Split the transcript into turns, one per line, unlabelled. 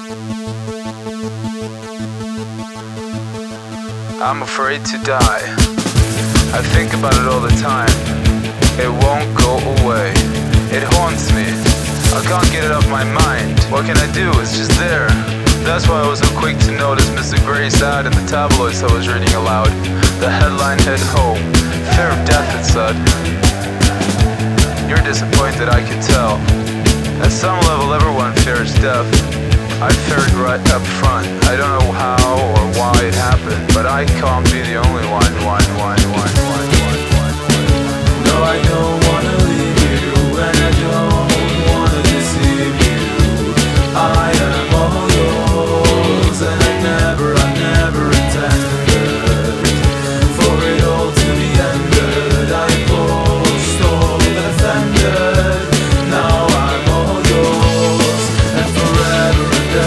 I'm afraid to die. I think about it all the time. It won't go away. It haunts me. I can't get it off my mind. What can I do? It's just there. That's why I was so quick to notice Mr. Gray's ad in the tabloids I was reading aloud. The headline hit home. Fear of death, it said. You're disappointed, I can tell. At some level, everyone fears death. I feared right up front. I don't know how or why it happened, but I can't be the only one. No, I know